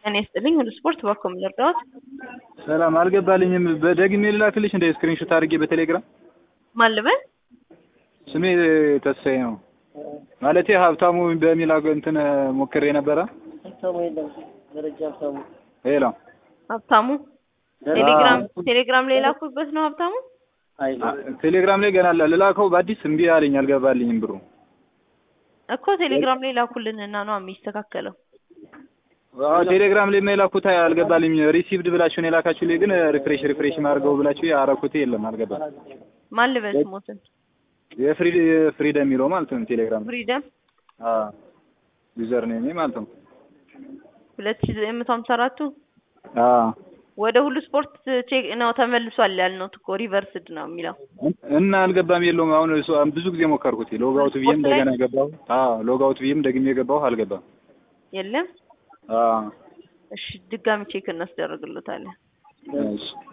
እኔ ስጥልኝ ሁሉ ስፖርት ባኮም ልርዳዎት። ሰላም አልገባልኝም። በደግሜ ልላክልሽ እንደ ስክሪንሾት አድርጌ በቴሌግራም ማን ልበል? ስሜ ተስፋዬ ነው። ማለቴ ሀብታሙ በሚል እንትን ሞክሬ ነበረ። ሀብታሙ የለም። ደረጃ ሀብታሙ ሄሎ ሀብታሙ ቴሌግራም ላይ ላኩበት ነው ሀብታሙ። ቴሌግራም ላይ ገና ልላከው በአዲስ እምቢ አለኝ፣ አልገባልኝም ብሩ እኮ ቴሌግራም ላይ ላኩልንና ነው የሚስተካከለው። ቴሌግራም ላይ የላኩት አልገባልኝ። ሪሲቭድ ብላችሁ ነው የላካችሁልኝ፣ ግን ሪፍሬሽ ማድረገው ብላችሁ ያረኩት የለም፣ አልገባም። ማን ልበል ስሞትን? ፍሪደም የሚለው ማለት ነው ቴሌግራም ፍሪደም ዩዘር ኔም ማለት ነው 2954 ወደ ሁሉ ስፖርት ቼክ ነው ተመልሷል ያልነው እኮ ሪቨርስድ ነው የሚለው እና አልገባም። የለውም አሁን ብዙ ጊዜ ሞከርኩት። ሎጋውት ብዬም እንደገና ገባው። ሎጋውት ብዬም ደግሜ ገባው፣ አልገባም። የለም። እሺ ድጋሚ ቼክ እናስደርግልታለን። እሺ